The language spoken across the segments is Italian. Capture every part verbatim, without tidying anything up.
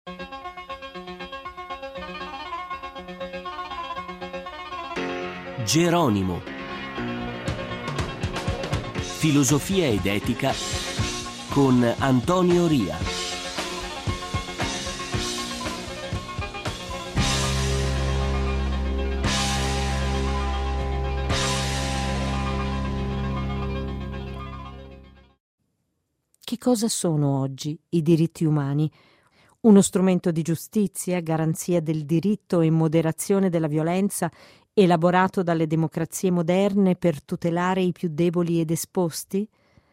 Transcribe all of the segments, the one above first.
Geronimo. Filosofia ed etica con Antonio Ria. Che cosa sono oggi i diritti umani? Uno strumento di giustizia, garanzia del diritto e moderazione della violenza, elaborato dalle democrazie moderne per tutelare i più deboli ed esposti?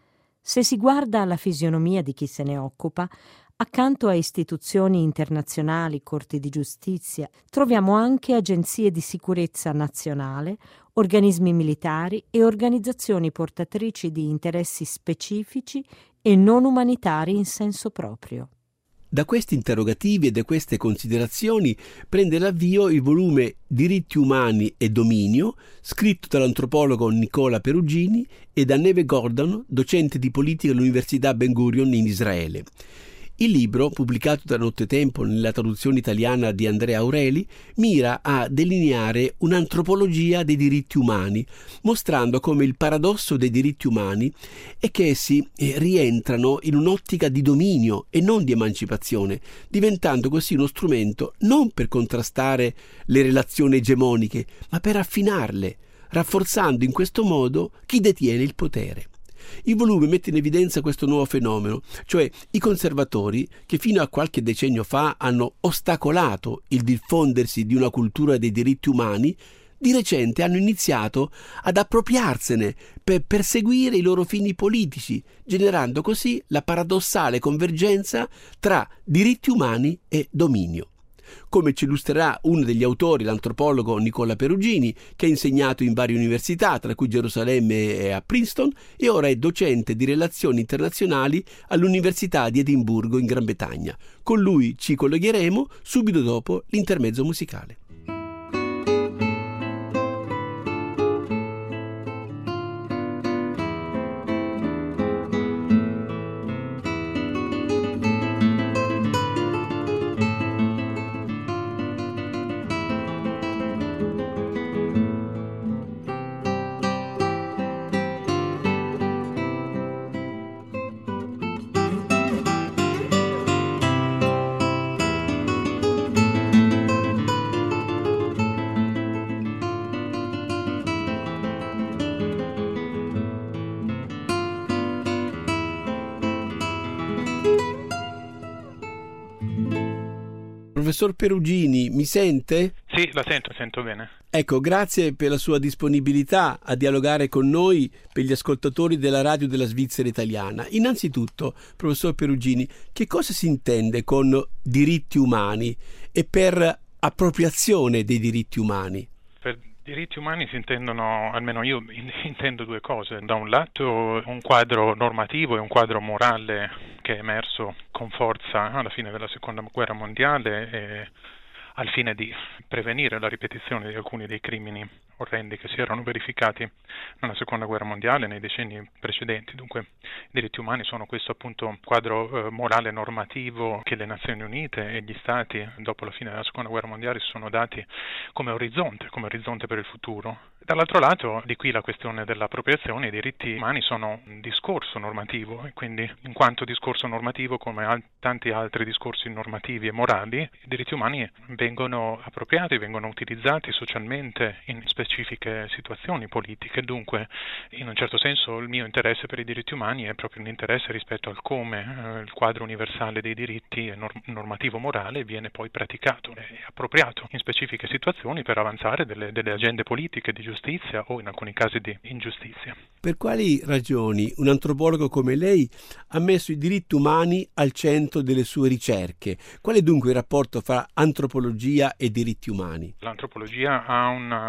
Se si guarda alla fisionomia di chi se ne occupa, accanto a istituzioni internazionali, corti di giustizia, troviamo anche agenzie di sicurezza nazionale, organismi militari e organizzazioni portatrici di interessi specifici e non umanitari in senso proprio. Da questi interrogativi e da queste considerazioni prende l'avvio il volume Diritti umani e dominio, scritto dall'antropologo Nicola Perugini e da Neve Gordon, docente di politica all'Università Ben Gurion in Israele. Il libro, pubblicato da Nottetempo nella traduzione italiana di Andrea Aureli, mira a delineare un'antropologia dei diritti umani, mostrando come il paradosso dei diritti umani è che essi rientrano in un'ottica di dominio e non di emancipazione, diventando così uno strumento non per contrastare le relazioni egemoniche, ma per affinarle, rafforzando in questo modo chi detiene il potere. Il volume mette in evidenza questo nuovo fenomeno, cioè i conservatori che fino a qualche decennio fa hanno ostacolato il diffondersi di una cultura dei diritti umani, di recente hanno iniziato ad appropriarsene per perseguire i loro fini politici, generando così la paradossale convergenza tra diritti umani e dominio. Come ci illustrerà uno degli autori, l'antropologo Nicola Perugini, che ha insegnato in varie università, tra cui Gerusalemme e a Princeton, e ora è docente di relazioni internazionali all'Università di Edimburgo in Gran Bretagna. Con lui ci collegheremo subito dopo l'intermezzo musicale. Professor Perugini, mi sente? Sì, la sento, sento bene. Ecco, grazie per la sua disponibilità a dialogare con noi, per gli ascoltatori della radio della Svizzera italiana. Innanzitutto, professor Perugini, che cosa si intende con diritti umani e per appropriazione dei diritti umani? Per diritti umani si intendono, almeno io intendo due cose. Da un lato un quadro normativo e un quadro morale che è emerso con forza alla fine della Seconda Guerra Mondiale e al fine di prevenire la ripetizione di alcuni dei crimini orrendi che si erano verificati nella Seconda Guerra Mondiale nei decenni precedenti. Dunque i diritti umani sono questo appunto quadro eh, morale normativo che le Nazioni Unite e gli Stati dopo la fine della Seconda Guerra Mondiale si sono dati come orizzonte, come orizzonte per il futuro. Dall'altro lato, di qui la questione dell'appropriazione, i diritti umani sono un discorso normativo e quindi in quanto discorso normativo come al- tanti altri discorsi normativi e morali, i diritti umani vengono appropriati, vengono utilizzati socialmente in specifiche situazioni politiche. Dunque, in un certo senso, il mio interesse per i diritti umani è proprio un interesse rispetto al come eh, il quadro universale dei diritti e norm- normativo morale viene poi praticato e appropriato in specifiche situazioni per avanzare delle, delle agende politiche di giustizia o in alcuni casi di ingiustizia. Per quali ragioni un antropologo come lei ha messo i diritti umani al centro delle sue ricerche? Qual è dunque il rapporto fra antropologia e diritti umani? L'antropologia ha una lunga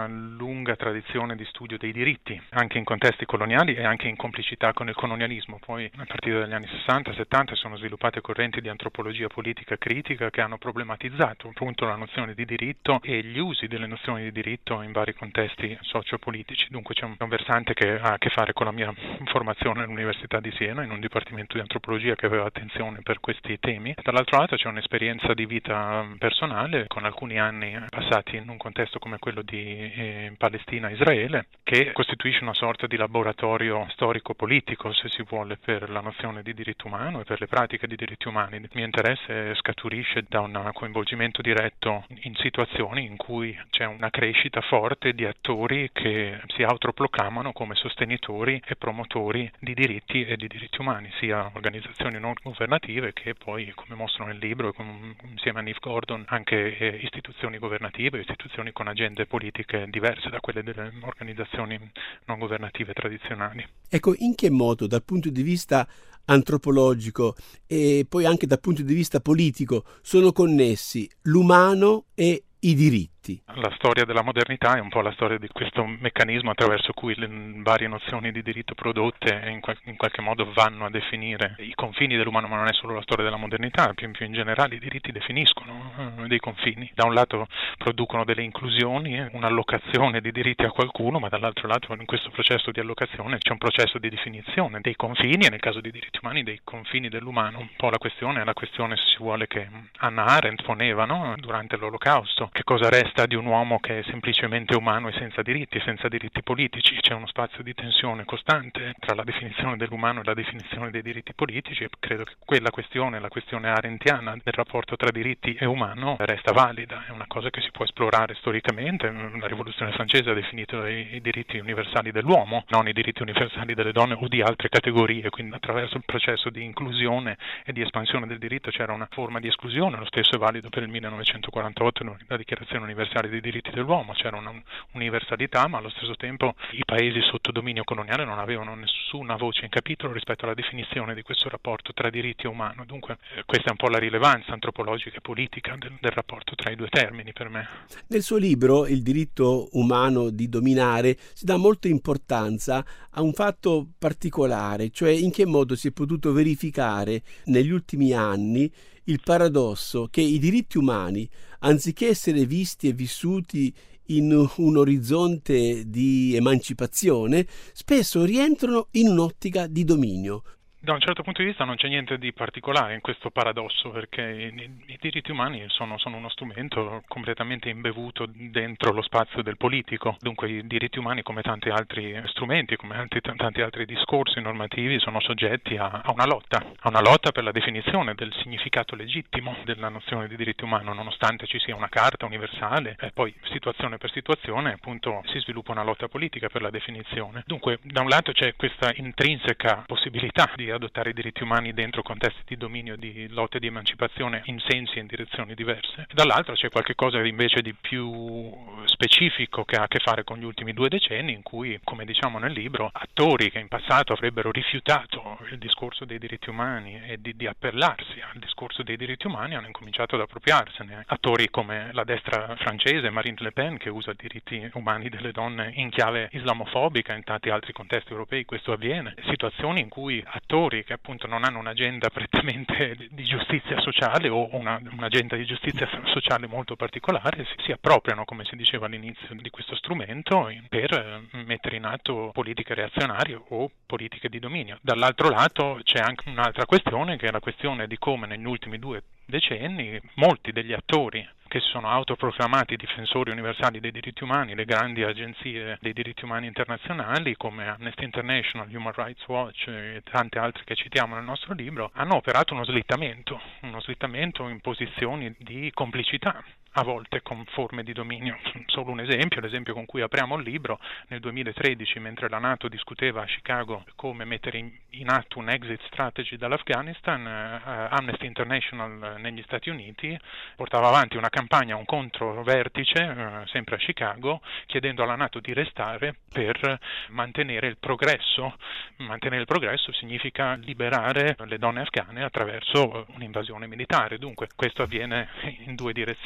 lunga tradizione di studio dei diritti, anche in contesti coloniali e anche in complicità con il colonialismo. Poi a partire dagli anni sessanta settanta sono sviluppate correnti di antropologia politica critica che hanno problematizzato appunto la nozione di diritto e gli usi delle nozioni di diritto in vari contesti sociopolitici. Dunque c'è un versante che ha a che fare con la mia formazione all'Università di Siena in un dipartimento di antropologia che aveva attenzione per questi temi. Dall'altro lato c'è un'esperienza di vita personale con alcuni anni passati in un contesto come quello di eh, Palestina-Israele, che costituisce una sorta di laboratorio storico-politico, se si vuole, per la nozione di diritto umano e per le pratiche di diritti umani. Il mio interesse scaturisce da un coinvolgimento diretto in situazioni in cui c'è una crescita forte di attori che si autoproclamano come sostenitori e promotori di diritti e di diritti umani, sia organizzazioni non governative che poi, come mostro nel libro, insieme a Neve Gordon, anche eh, istituzioni governative, istituzioni con agende politiche diverse da quelle delle organizzazioni non governative tradizionali. Ecco, in che modo dal punto di vista antropologico e poi anche dal punto di vista politico sono connessi l'umano e i diritti? La storia della modernità è un po' la storia di questo meccanismo attraverso cui le varie nozioni di diritto prodotte in, qual- in qualche modo vanno a definire i confini dell'umano, ma non è solo la storia della modernità, più, più in generale i diritti definiscono eh, dei confini. Da un lato producono delle inclusioni, un'allocazione di diritti a qualcuno, ma dall'altro lato in questo processo di allocazione c'è un processo di definizione dei confini e nel caso dei diritti umani dei confini dell'umano. Un po' la questione è la questione, se si vuole, che Hannah Arendt poneva, no? Durante l'Olocausto. Che cosa resta di un uomo che è semplicemente umano e senza diritti, senza diritti politici? C'è uno spazio di tensione costante tra la definizione dell'umano e la definizione dei diritti politici e credo che quella questione, la questione arendtiana del rapporto tra diritti e umano, resta valida. È una cosa che si può esplorare storicamente. La Rivoluzione francese ha definito i, i diritti universali dell'uomo, non i diritti universali delle donne o di altre categorie, quindi attraverso il processo di inclusione e di espansione del diritto c'era una forma di esclusione. Lo stesso è valido per il millenovecentoquarantotto, la Dichiarazione universale dei diritti dell'uomo. C'era una universalità, ma allo stesso tempo i paesi sotto dominio coloniale non avevano nessuna voce in capitolo rispetto alla definizione di questo rapporto tra diritti e umano. Dunque eh, questa è un po' la rilevanza antropologica e politica del, del rapporto tra i due termini per me. Nel suo libro Il diritto umano di dominare si dà molta importanza a un fatto particolare, cioè in che modo si è potuto verificare negli ultimi anni il paradosso che i diritti umani, anziché essere visti e vissuti in un orizzonte di emancipazione, spesso rientrano in un'ottica di dominio. Da un certo punto di vista non c'è niente di particolare in questo paradosso, perché i, i diritti umani sono, sono uno strumento completamente imbevuto dentro lo spazio del politico. Dunque i diritti umani, come tanti altri strumenti, come tanti, tanti altri discorsi normativi, sono soggetti a, a una lotta, a una lotta per la definizione del significato legittimo della nozione di diritto umano, nonostante ci sia una carta universale e poi situazione per situazione appunto si sviluppa una lotta politica per la definizione. Dunque da un lato c'è questa intrinseca possibilità di adottare i diritti umani dentro contesti di dominio, di lotte di emancipazione in sensi e in direzioni diverse. Dall'altro c'è qualche cosa invece di più specifico che ha a che fare con gli ultimi due decenni, in cui, come diciamo nel libro, attori che in passato avrebbero rifiutato il discorso dei diritti umani e di, di appellarsi al discorso dei diritti umani hanno incominciato ad appropriarsene. Attori come la destra francese, Marine Le Pen, che usa i diritti umani delle donne in chiave islamofobica, in tanti altri contesti europei questo avviene. Situazioni in cui attori che appunto non hanno un'agenda prettamente di giustizia sociale o una, un'agenda di giustizia sociale molto particolare si, si appropriano, come si diceva all'inizio, di questo strumento per mettere in atto politiche reazionarie o politiche di dominio. Dall'altro lato c'è anche un'altra questione, che è la questione di come negli ultimi due decenni molti degli attori che si sono autoproclamati difensori universali dei diritti umani, le grandi agenzie dei diritti umani internazionali come Amnesty International, Human Rights Watch e tante altre che citiamo nel nostro libro, hanno operato uno slittamento, uno slittamento in posizioni di complicità, a volte con forme di dominio. Solo un esempio, l'esempio con cui apriamo il libro: nel duemilatredici, mentre la NATO discuteva a Chicago come mettere in, in atto un exit strategy dall'Afghanistan, eh, Amnesty International negli Stati Uniti portava avanti una campagna, un controvertice, eh, sempre a Chicago, chiedendo alla NATO di restare per mantenere il progresso. Mantenere il progresso significa liberare le donne afghane attraverso un'invasione militare. Dunque questo avviene in due direzioni. Ci sono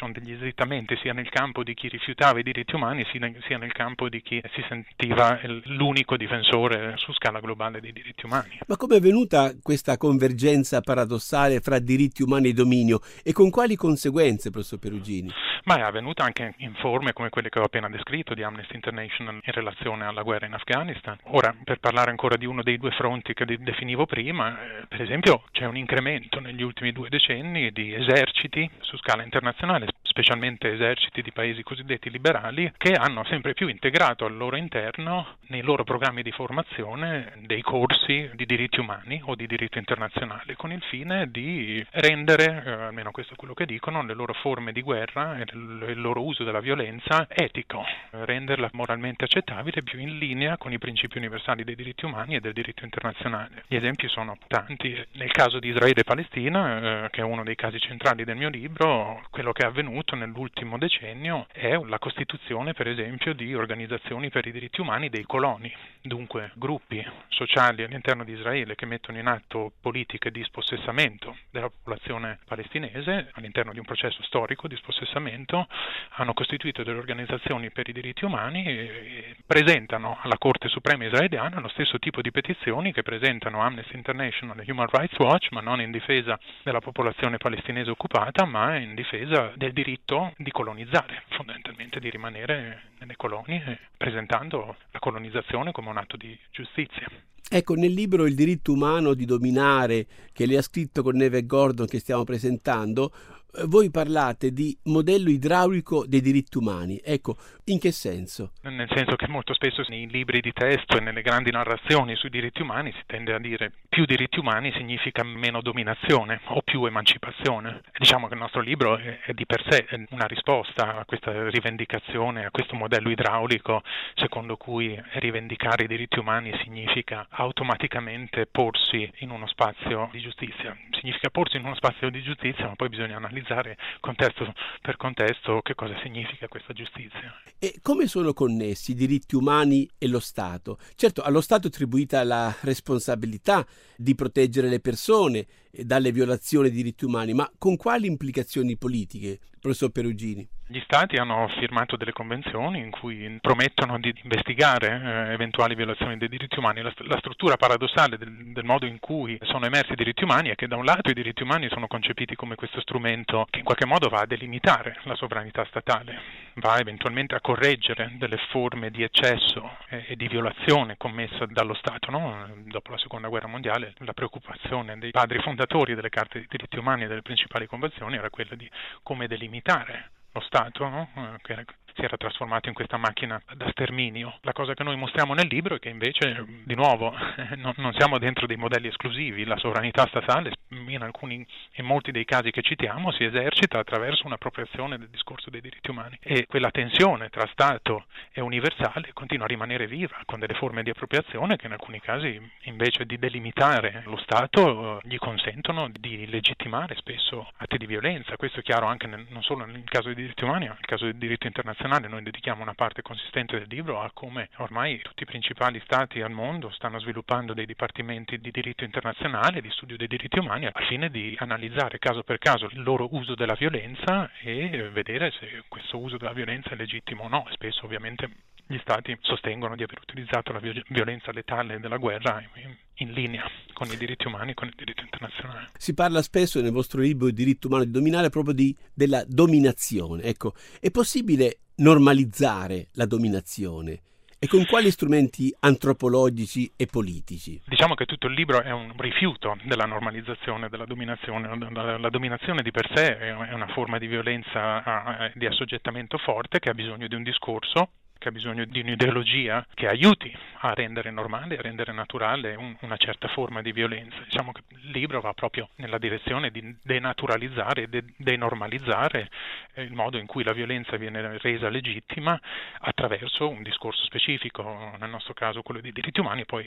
con degli slittamenti sia nel campo di chi rifiutava i diritti umani sia nel campo di chi si sentiva l'unico difensore su scala globale dei diritti umani. Ma come è venuta questa convergenza paradossale fra diritti umani e dominio e con quali conseguenze, professor Perugini? Ma è avvenuta anche in forme come quelle che ho appena descritto di Amnesty International in relazione alla guerra in Afghanistan. Ora, per parlare ancora di uno dei due fronti che definivo prima, eh, per esempio c'è un incremento negli ultimi due decenni di eserciti su scala internazionale, specialmente eserciti di paesi cosiddetti liberali, che hanno sempre più integrato al loro interno, nei loro programmi di formazione, dei corsi di diritti umani o di diritto internazionale, con il fine di rendere, eh, almeno questo è quello che dicono, le loro forme di guerra e il loro uso della violenza etico, renderla moralmente accettabile, più in linea con i principi universali dei diritti umani e del diritto internazionale. Gli esempi sono tanti. Nel caso di Israele e Palestina, eh, che è uno dei casi centrali del mio libro, quello che è avvenuto nell'ultimo decennio è la costituzione, per esempio, di organizzazioni per i diritti umani dei coloni, dunque gruppi sociali all'interno di Israele che mettono in atto politiche di spossessamento della popolazione palestinese all'interno di un processo storico di spossessamento, hanno costituito delle organizzazioni per i diritti umani e presentano alla Corte Suprema israeliana lo stesso tipo di petizioni che presentano Amnesty International e Human Rights Watch, ma non in difesa della popolazione palestinese occupata, ma in difesa del diritto di colonizzare, fondamentalmente di rimanere nelle colonie, presentando la colonizzazione come un atto di giustizia. Ecco, nel libro Il diritto umano di dominare, che lei ha scritto con Neve Gordon, che stiamo presentando, voi parlate di modello idraulico dei diritti umani. Ecco, in che senso? Nel senso che molto spesso nei libri di testo e nelle grandi narrazioni sui diritti umani si tende a dire più diritti umani significa meno dominazione o più emancipazione. Diciamo che il nostro libro è, è di per sé una risposta a questa rivendicazione, a questo modello idraulico secondo cui rivendicare i diritti umani significa automaticamente porsi in uno spazio di giustizia. Significa porsi in uno spazio di giustizia, ma poi bisogna analizzare contesto per contesto che cosa significa questa giustizia. E come sono connessi i diritti umani e lo Stato? Certo, allo Stato è attribuita la responsabilità di proteggere le persone dalle violazioni dei diritti umani, ma con quali implicazioni politiche, professor Perugini? Gli Stati hanno firmato delle convenzioni in cui promettono di investigare eh, eventuali violazioni dei diritti umani. La, la struttura paradossale del, del modo in cui sono emersi i diritti umani è che da un lato i diritti umani sono concepiti come questo strumento che in qualche modo va a delimitare la sovranità statale, va eventualmente a correggere delle forme di eccesso e, e di violazione commessa dallo Stato, no? Dopo la Seconda Guerra Mondiale la preoccupazione dei padri fondatori delle carte dei diritti umani e delle principali convenzioni era quella di come delimitare lo Stato, no? Che si era trasformato in questa macchina da sterminio. La cosa che noi mostriamo nel libro è che invece, di nuovo, non, non siamo dentro dei modelli esclusivi. La sovranità statale, in alcuni, in molti dei casi che citiamo, si esercita attraverso un'appropriazione del discorso dei diritti umani. E quella tensione tra Stato e universale continua a rimanere viva, con delle forme di appropriazione che in alcuni casi, invece di delimitare lo Stato, gli consentono di legittimare spesso atti di violenza. Questo è chiaro anche nel, non solo nel caso dei diritti umani, ma nel caso del diritto internazionale. Noi dedichiamo una parte consistente del libro a come ormai tutti i principali stati al mondo stanno sviluppando dei dipartimenti di diritto internazionale, di studio dei diritti umani, al fine di analizzare caso per caso il loro uso della violenza e vedere se questo uso della violenza è legittimo o no. Spesso ovviamente gli stati sostengono di aver utilizzato la violenza letale della guerra in, in linea con i diritti umani e con il diritto internazionale. Si parla spesso nel vostro libro Il diritto umano di dominare proprio di, della dominazione. Ecco, è possibile normalizzare la dominazione? E con quali strumenti antropologici e politici? Diciamo che tutto il libro è un rifiuto della normalizzazione della dominazione. La, la dominazione di per sé è una forma di violenza, di assoggettamento forte che ha bisogno di un discorso, che ha bisogno di un'ideologia che aiuti a rendere normale, a rendere naturale un, una certa forma di violenza. Diciamo che il libro va proprio nella direzione di denaturalizzare, de, denormalizzare il modo in cui la violenza viene resa legittima attraverso un discorso specifico, nel nostro caso quello dei diritti umani, e poi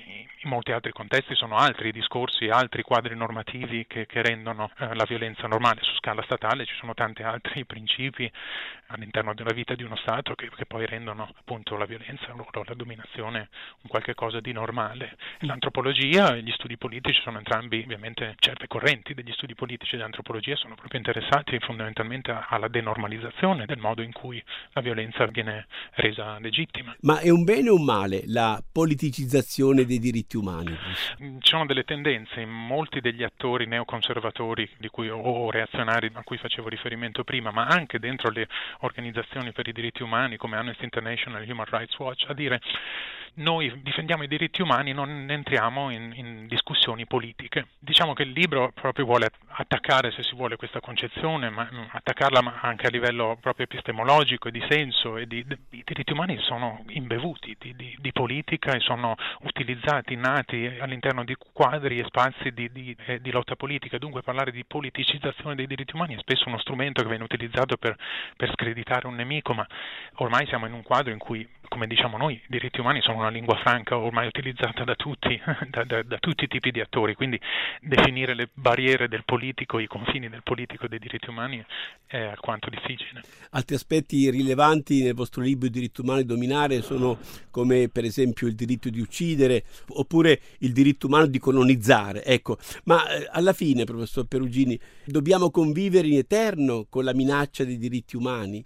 in molti altri contesti sono altri discorsi, altri quadri normativi che, che rendono eh, la violenza normale. Su scala statale ci sono tanti altri principi all'interno della vita di uno Stato che, che poi rendono intendono appunto la violenza, loro la dominazione, un qualche cosa di normale. L'antropologia e gli studi politici sono entrambi, ovviamente certe correnti degli studi politici e dell'antropologia sono proprio interessati fondamentalmente alla denormalizzazione del modo in cui la violenza viene resa legittima. Ma è un bene o un male la politicizzazione dei diritti umani? Ci sono delle tendenze in molti degli attori neoconservatori di cui, o reazionari a cui facevo riferimento prima, ma anche dentro le organizzazioni per i diritti umani come Amnesty International e Human Rights Watch, a dire: noi difendiamo i diritti umani, non entriamo in, in discussioni politiche. Diciamo che il libro proprio vuole attaccare, se si vuole, questa concezione, ma attaccarla anche a livello proprio epistemologico e di senso. E di, i diritti umani sono imbevuti di, di, di politica e sono utilizzati, nati all'interno di quadri e spazi di, di, eh, di lotta politica. Dunque parlare di politicizzazione dei diritti umani è spesso uno strumento che viene utilizzato per, per screditare un nemico, ma ormai siamo in un quadro in cui, come diciamo noi, i diritti umani sono una lingua franca ormai utilizzata da tutti, da, da, da tutti i tipi di attori, quindi definire le barriere del politico, i confini del politico e dei diritti umani è alquanto difficile. Altri aspetti rilevanti nel vostro libro I diritti umani dominare sono come per esempio il diritto di uccidere oppure il diritto umano di colonizzare. Ecco, ma eh, alla fine, professor Perugini, dobbiamo convivere in eterno con la minaccia dei diritti umani?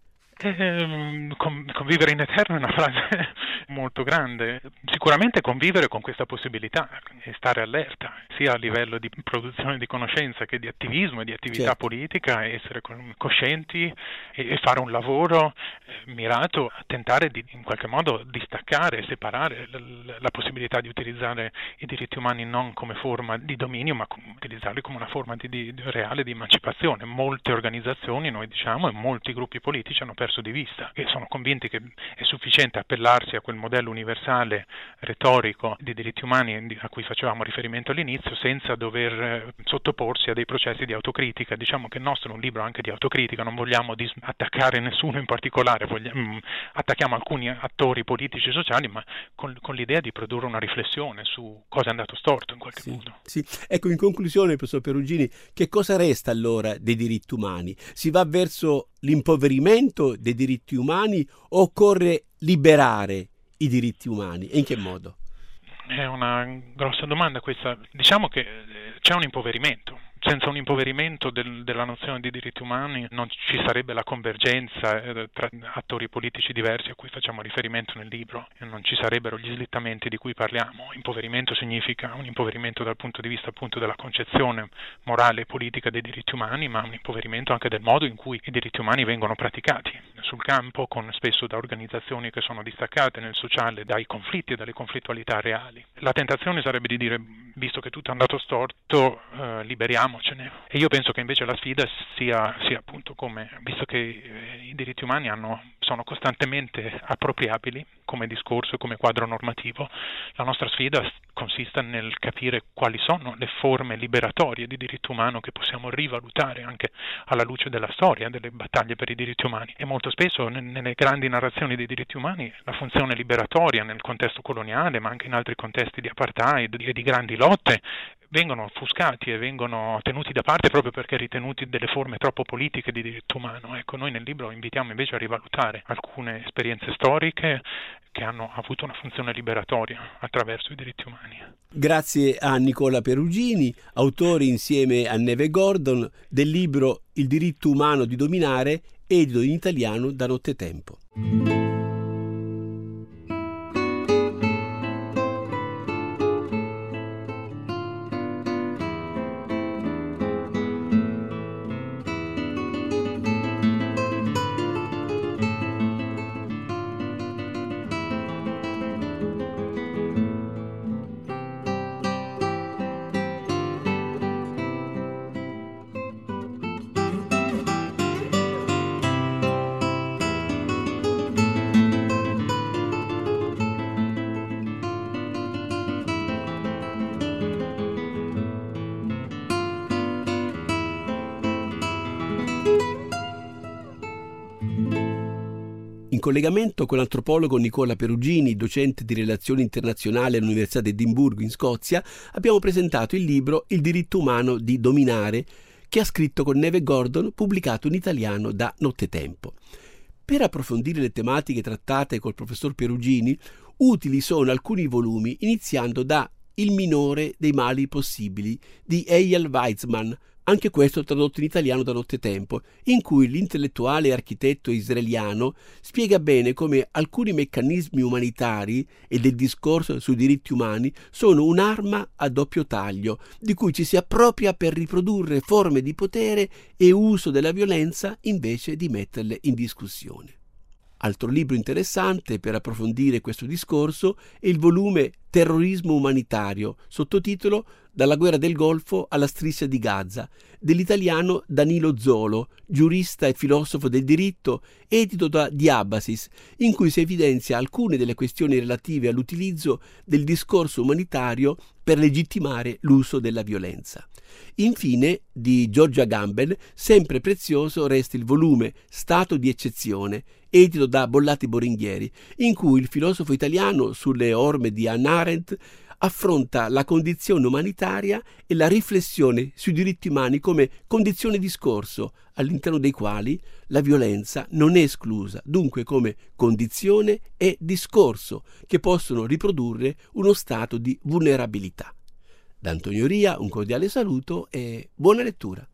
Eh, convivere in eterno è una frase molto grande. Sicuramente convivere con questa possibilità e stare allerta, sia a livello di produzione di conoscenza che di attivismo e di attività certo. politica, essere coscienti e fare un lavoro mirato a tentare di in qualche modo distaccare e separare la, la possibilità di utilizzare i diritti umani non come forma di dominio, ma utilizzarli come una forma di, di, di reale di emancipazione. Molte organizzazioni, noi diciamo, e molti gruppi politici hanno perso di vista, che sono convinti che è sufficiente appellarsi a quel modello universale retorico di diritti umani a cui facevamo riferimento all'inizio, senza dover sottoporsi a dei processi di autocritica. Diciamo che il nostro è un libro anche di autocritica, non vogliamo dis- attaccare nessuno in particolare, vogliamo, attacchiamo alcuni attori politici e sociali, ma con, con l'idea di produrre una riflessione su cosa è andato storto in qualche sì, modo. Sì. Ecco, in conclusione, professor Perugini, che cosa resta allora dei diritti umani? Si va verso l'impoverimento dei diritti umani o occorre liberare i diritti umani? E in che modo? È una grossa domanda questa. Diciamo che c'è un impoverimento. Senza un impoverimento del, della nozione di diritti umani non ci sarebbe la convergenza eh, tra attori politici diversi a cui facciamo riferimento nel libro e non ci sarebbero gli slittamenti di cui parliamo. Impoverimento significa un impoverimento dal punto di vista appunto della concezione morale e politica dei diritti umani, ma un impoverimento anche del modo in cui i diritti umani vengono praticati sul campo, con spesso da organizzazioni che sono distaccate nel sociale dai conflitti e dalle conflittualità reali. La tentazione sarebbe di dire, visto che tutto è andato storto, eh, liberiamo. E io penso che invece la sfida sia, sia appunto come, visto che eh, i diritti umani hanno, sono costantemente appropriabili come discorso e come quadro normativo, la nostra sfida consiste nel capire quali sono le forme liberatorie di diritto umano che possiamo rivalutare anche alla luce della storia, delle battaglie per i diritti umani. E molto spesso nelle grandi narrazioni dei diritti umani la funzione liberatoria nel contesto coloniale, ma anche in altri contesti di apartheid e di grandi lotte, vengono offuscati e vengono tenuti da parte proprio perché ritenuti delle forme troppo politiche di diritto umano. Ecco, noi nel libro invitiamo invece a rivalutare alcune esperienze storiche che hanno avuto una funzione liberatoria attraverso i diritti umani. Grazie a Nicola Perugini, autore insieme a Neve Gordon del libro Il diritto umano di dominare, edito in italiano da Nottetempo. In collegamento con l'antropologo Nicola Perugini, docente di relazioni internazionali all'Università di Edimburgo in Scozia, abbiamo presentato il libro Il diritto umano di dominare, che ha scritto con Neve Gordon, pubblicato in italiano da Nottetempo. Per approfondire le tematiche trattate col professor Perugini, utili sono alcuni volumi, iniziando da Il minore dei mali possibili di Eyal Weizman, anche questo tradotto in italiano da Nottetempo, in cui l'intellettuale e architetto israeliano spiega bene come alcuni meccanismi umanitari e del discorso sui diritti umani sono un'arma a doppio taglio, di cui ci si appropria per riprodurre forme di potere e uso della violenza invece di metterle in discussione. Altro libro interessante per approfondire questo discorso è il volume Terrorismo umanitario, sottotitolo Dalla guerra del Golfo alla striscia di Gaza, dell'italiano Danilo Zolo, giurista e filosofo del diritto, edito da Diabasis, in cui si evidenzia alcune delle questioni relative all'utilizzo del discorso umanitario per legittimare l'uso della violenza. Infine, di Giorgia Gamben, sempre prezioso resta il volume Stato di eccezione, edito da Bollati Boringhieri, in cui il filosofo italiano sulle orme di Hannah Arendt affronta la condizione umanitaria e la riflessione sui diritti umani come condizione di discorso, all'interno dei quali la violenza non è esclusa, dunque come condizione e discorso che possono riprodurre uno stato di vulnerabilità. Da Antonio Ria un cordiale saluto e buona lettura.